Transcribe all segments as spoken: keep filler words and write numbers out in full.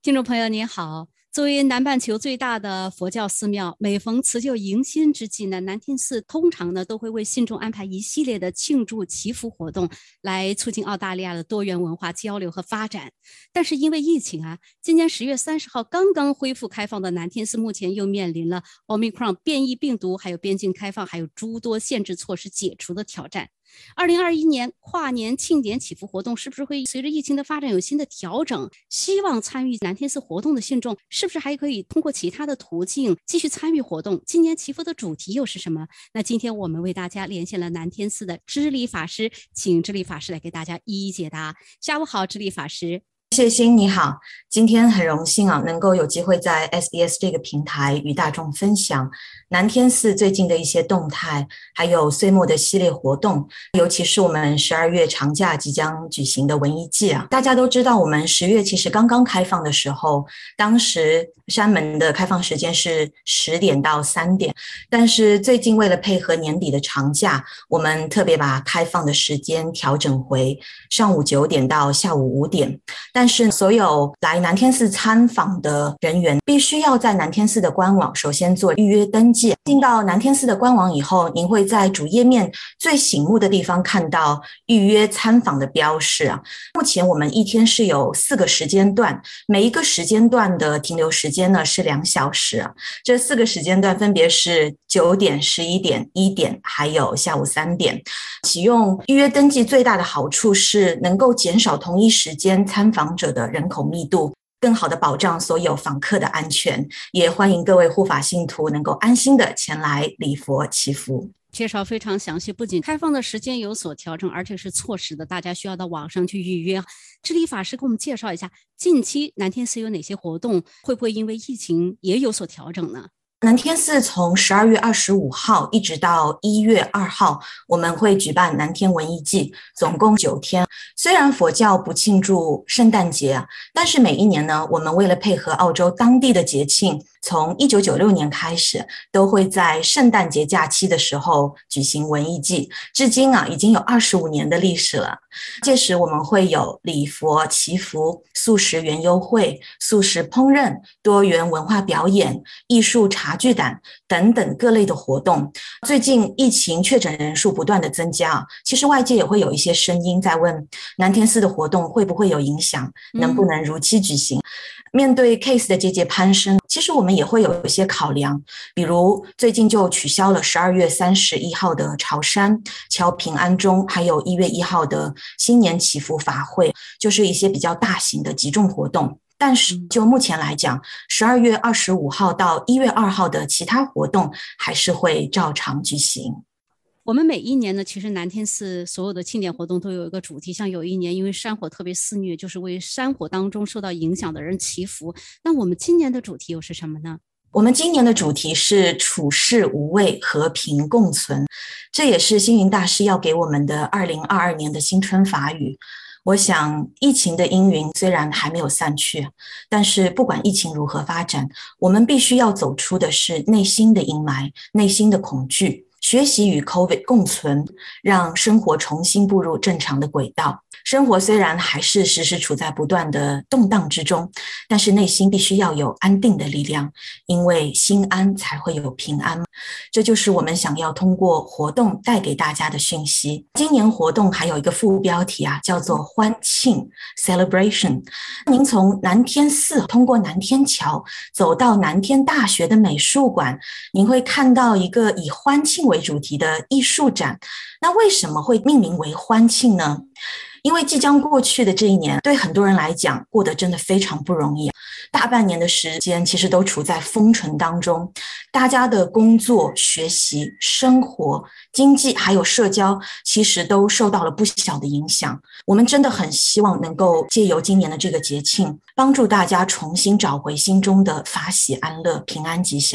听众朋友您好，作为南半球最大的佛教寺庙，每逢辞旧迎新之际呢，南天寺通常呢都会为信众安排一系列的庆祝祈福活动，来促进澳大利亚的多元文化交流和发展。但是因为疫情啊，今年十月三十号刚刚恢复开放的南天寺，目前又面临了 Omicron 变异病毒，还有边境开放，还有诸多限制措施解除的挑战。二零二一年跨年庆典祈福活动是不是会随着疫情的发展有新的调整？希望参与南天寺活动的信众是不是还可以通过其他的途径继续参与活动？今年祈福的主题又是什么？那今天我们为大家连线了南天寺的知礼法师，请知礼法师来给大家一一解答。下午好，知礼法师。 谢欣你好，今天很荣幸啊，能够有机会在 S B S 这个平台与大众分享南天寺最近的一些动态，还有岁末的系列活动，尤其是我们十二月长假即将举行的文艺季啊。大家都知道，我们十月其实刚刚开放的时候，当时山门的开放时间是十点到三点，但是最近为了配合年底的长假，我们特别把开放的时间调整回上午九点到下午五点。但是所有来南天寺参访的人员必须要在南天寺的官网首先做预约登记。进到南天寺的官网以后，您会在主页面最醒目的地方看到预约参访的标示啊。目前我们一天是有四个时间段，每一个时间段的停留时间呢是两小时啊。这四个时间段分别是九点、十一点、一点，还有下午三点。启用预约登记最大的好处是能够减少同一时间参访者的人口密度，更好的保障所有访客的安全，也欢迎各位护法信徒能够安心的前来礼佛祈福。 介绍非常详细，不仅开放的时间有所调整，而且是错时的，大家需要到网上去预约。知礼法师给我们介绍一下，近期南天寺有哪些活动，会不会因为疫情也有所调整呢？ 南天寺从十二月二十五号一直到一月二号，我们会举办南天文艺季，总共九天。虽然佛教不庆祝圣诞节，但是每一年呢，我们为了配合澳洲当地的节庆，从一九九六年开始，都会在圣诞节假期的时候举行文艺季，至今啊已经有二十五年的历史了。届时我们会有礼佛、祈福、素食园游会、素食烹饪、多元文化表演、艺术茶具展等等各类的活动。最近疫情确诊人数不断的增加，其实外界也会有一些声音在问南天寺的活动会不会有影响，能不能如期举行。嗯面对 case 的节节攀升，其实我们也会有一些考量，比如最近就取消了十二月三十一号的潮山敲平安钟，还有一月一号的新年祈福法会，就是一些比较大型的集众活动。但是就目前来讲，十二月二十五号到一月二号的其他活动还是会照常举行。 我们每一年呢，其实南天寺所有的庆典活动都有一个主题，像有一年因为山火特别肆虐，就是为山火当中受到影响的人祈福。那我们今年的主题又是什么呢？ 我们今年的主题是处世无畏，和平共存，这也是星云大师要给我们的二零二二年的新春法语。我想疫情的阴云虽然还没有散去，但是不管疫情如何发展，我们必须要走出的是内心的阴霾，内心的恐惧，学习与 COVID 共存，让生活重新步入正常的轨道。生活虽然还是时时处在不断的动荡之中，但是内心必须要有安定的力量，因为心安才会有平安。这就是我们想要通过活动带给大家的讯息。今年活动还有一个副标题啊，叫做欢庆 Celebration。 您从南天寺通过南天桥走到南天大学的美术馆，您会看到一个以欢庆为主题的艺术展。那为什么会命名为欢庆呢？因为即将过去的这一年，对很多人来讲过得真的非常不容易，大半年的时间其实都处在封城当中，大家的工作、学习、生活、经济还有社交其实都受到了不小的影响。我们真的很希望能够借由今年的这个节庆，帮助大家重新找回心中的法喜安乐、平安吉祥。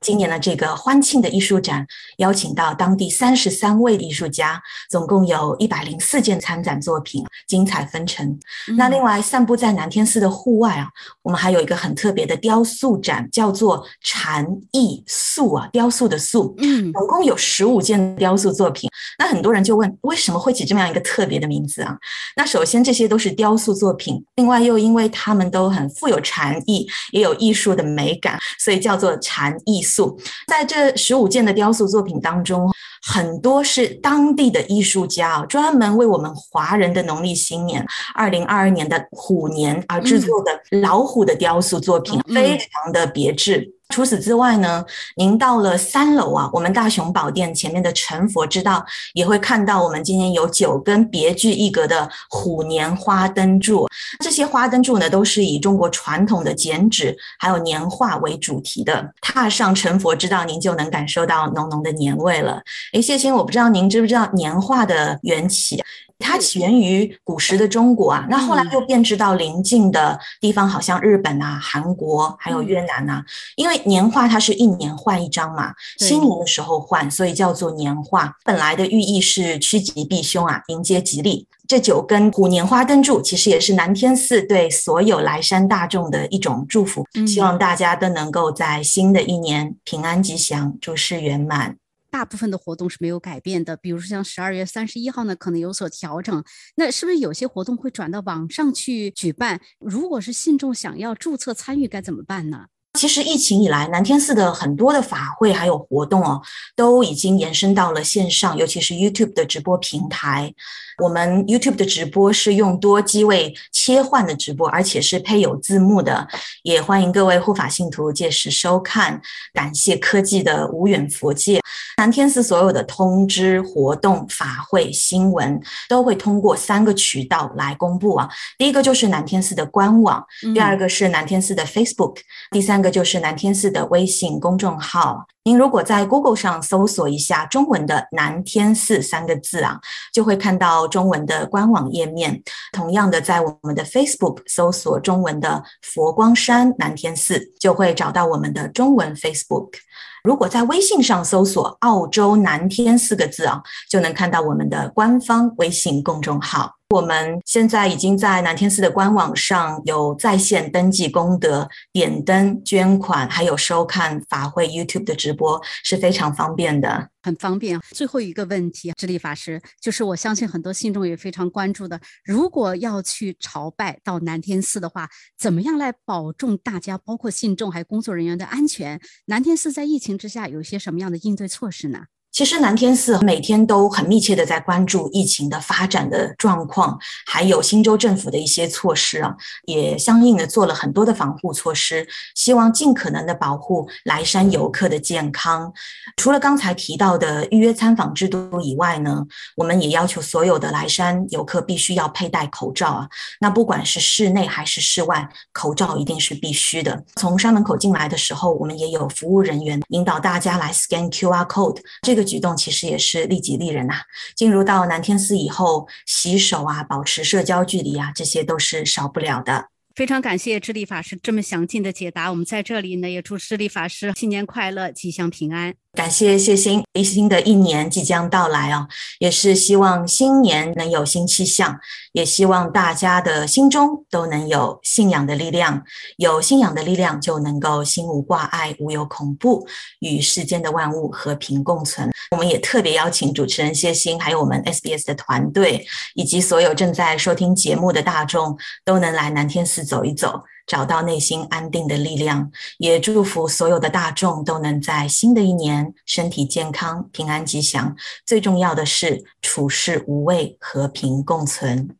今年的这个欢庆的艺术展，邀请到当地三十三位艺术家，总共有一百零四件参展作品，精彩纷呈。嗯、那另外散布在南天寺的户外啊，我们还有一个很特别的雕塑展，叫做禅艺塑啊，雕塑的塑，嗯，总共有十五件雕塑作品。那很多人就问，为什么会起这么样一个特别的名字啊？那首先这些都是雕塑作品，另外又因为他们都很富有禅意，也有艺术的美感，所以叫做禅艺塑。在这十五件的雕塑作品当中，很多是当地的艺术家、哦、专门为我们华人的农历新年二零二二年的虎年而制作的老虎的雕塑作品，嗯、非常的别致。除此之外呢，您到了三楼啊，我们大雄宝殿前面的成佛之道，也会看到我们今天有九根别具一格的虎年花灯柱。这些花灯柱呢，都是以中国传统的剪纸还有年画为主题的。踏上成佛之道，您就能感受到浓浓的年味了。诶，谢欣，我不知道您知不知道年画的缘起？它起源于古时的中国啊，那后来又变质到邻近的地方，好像日本啊、韩国还有越南啊。因为年画它是一年换一张嘛，新年的时候换，所以叫做年画。本来的寓意是趋吉避凶啊，迎接吉利。这九根虎年花灯柱其实也是南天寺对所有来山大众的一种祝福，嗯、希望大家都能够在新的一年平安吉祥，诸事圆满。 大部分的活动是没有改变的，比如说像十二月三十一号呢，可能有所调整。那是不是有些活动会转到网上去举办？如果是信众想要注册参与，该怎么办呢？ 其实疫情以来，南天寺的很多的法会还有活动哦，都已经延伸到了线上，尤其是 YouTube 的直播平台。我们 YouTube 的直播是用多机位切换的直播，而且是配有字幕的，也欢迎各位护法信徒届时收看。感谢科技的无远佛界，南天寺所有的通知、活动、法会、新闻都会通过三个渠道来公布啊。第一个就是南天寺的官网，第二个是南天寺的 Facebook， 第三个就是南天寺的微信公众号。您如果在 Google 上搜索一下中文的南天寺三个字啊，就会看到中文的官网页面。同样的，在我们的 Facebook 搜索中文的佛光山南天寺，就会找到我们的中文 Facebook。如果在微信上搜索澳洲南天四个字啊，就能看到我们的官方微信公众号。我们现在已经在南天寺的官网上有在线登记功德、点灯、捐款，还有收看法会 YouTube 的直播，是非常方便的。 很方便。最后一个问题，智利法师，就是我相信很多信众也非常关注的，如果要去朝拜到南天寺的话，怎么样来保重大家包括信众还有工作人员的安全？南天寺在疫情之下有些什么样的应对措施呢？ 其实南天寺每天都很密切的在关注疫情的发展的状况，还有新州政府的一些措施啊，也相应的做了很多的防护措施，希望尽可能的保护来山游客的健康。除了刚才提到的预约参访制度以外呢，我们也要求所有的来山游客必须要佩戴口罩啊。那不管是室内还是室外，口罩一定是必须的。从山门口进来的时候，我们也有服务人员引导大家来 scan Q R code， 这个举动其实也是利己利人啊。进入到南天寺以后，洗手啊，保持社交距离啊，这些都是少不了的。 非常感谢智利法师这么详尽的解答，我们在这里呢也祝智利法师新年快乐，吉祥平安。 感谢谢欣，新的一年即将到来哦，也是希望新年能有新气象，也希望大家的心中都能有信仰的力量，有信仰的力量就能够心无挂碍，无有恐怖，与世间的万物和平共存。我们也特别邀请主持人谢欣，还有我们 S B S 的团队，以及所有正在收听节目的大众，都能来南天寺走一走，找到内心安定的力量。也祝福所有的大众都能在新的一年身体健康、平安吉祥，最重要的是处事无畏，和平共存。